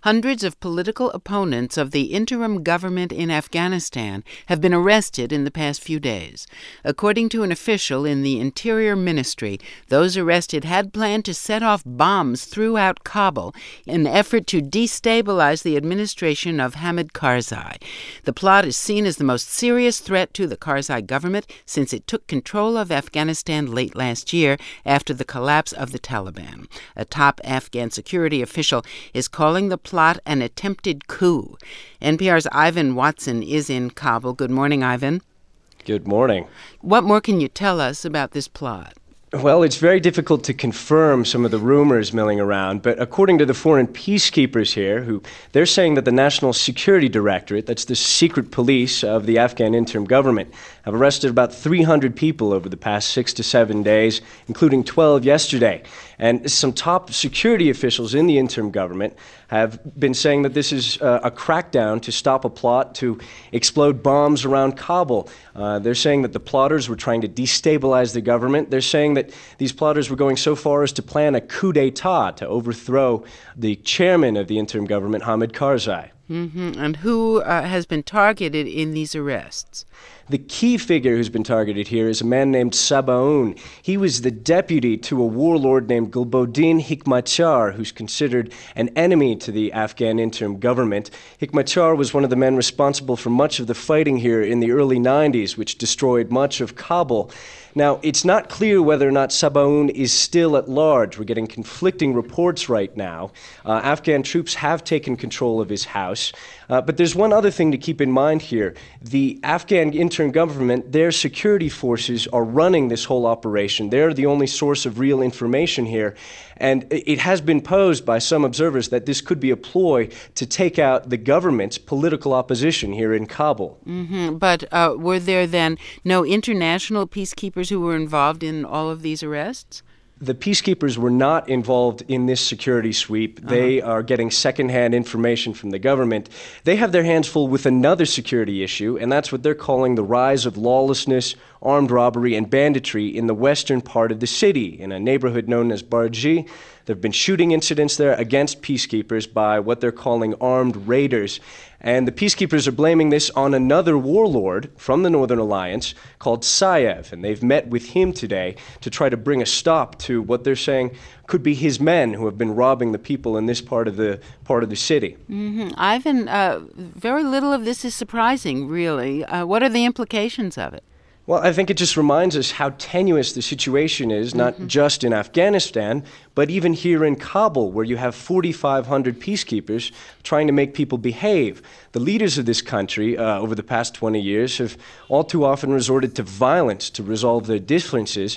Hundreds of political opponents of the interim government in Afghanistan have been arrested in the past few days. According to an official in the Interior Ministry, those arrested had planned to set off bombs throughout Kabul in an effort to destabilize the administration of Hamid Karzai. The plot is seen as the most serious threat to the Karzai government since it took control of Afghanistan late last year after the collapse of the Taliban. A top Afghan security official is calling the plot an attempted coup. NPR's Ivan Watson is in Kabul. Good morning, Ivan. Good morning. What more can you tell us about this plot? Well, it's very difficult to confirm some of the rumors milling around, but according to the foreign peacekeepers here, they're saying that the National Security Directorate, that's the secret police of the Afghan interim government, have arrested about 300 people over the past 6 to 7 days, including 12 yesterday. And some top security officials in the interim government have been saying that this is a crackdown to stop a plot to explode bombs around Kabul. They're saying that the plotters were trying to destabilize the government. They're saying that these plotters were going so far as to plan a coup d'etat to overthrow the chairman of the interim government, Hamid Karzai. And who has been targeted in these arrests? The key figure who's been targeted here is a man named Sabaun. He was the deputy to a warlord named Gulbuddin Hekmatyar, who's considered an enemy to the Afghan interim government. Hekmatyar was one of the men responsible for much of the fighting here in the early 90s, which destroyed much of Kabul. Now, it's not clear whether or not Sabaun is still at large. We're getting conflicting reports right now. Afghan troops have taken control of his house. But there's one other thing to keep in mind here. The Afghan interim government, their security forces are running this whole operation. They're the only source of real information here. And it has been posed by some observers that this could be a ploy to take out the government's political opposition here in Kabul. But were there then no international peacekeepers who were involved in all of these arrests? The peacekeepers were not involved in this security sweep. They are getting secondhand information from the government. They have their hands full with another security issue, and that's what they're calling the rise of lawlessness, armed robbery, and banditry in the western part of the city, in a neighborhood known as Barji. There have been shooting incidents there against peacekeepers by what they're calling armed raiders. And the peacekeepers are blaming this on another warlord from the Northern Alliance called Saev. And they've met with him today to try to bring a stop to what they're saying could be his men who have been robbing the people in this part of the city. Ivan, very little of this is surprising, really. What are the implications of it? Well, I think it just reminds us how tenuous the situation is, not just in Afghanistan, but even here in Kabul, where you have 4,500 peacekeepers trying to make people behave. The leaders of this country over the past 20 years have all too often resorted to violence to resolve their differences.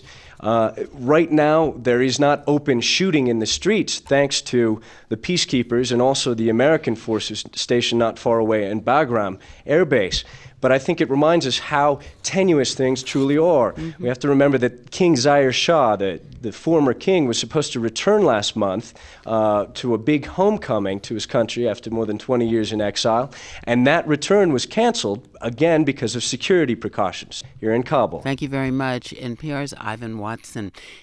Right now, there is not open shooting in the streets, thanks to the peacekeepers and also the American forces stationed not far away in Bagram Air Base. But I think it reminds us how tenuous things truly are. We have to remember that King Zahir Shah, the former king, was supposed to return last month to a big homecoming to his country after more than 20 years in exile. And that return was canceled, again, because of security precautions here in Kabul. Thank you very much. NPR's Ivan Watson.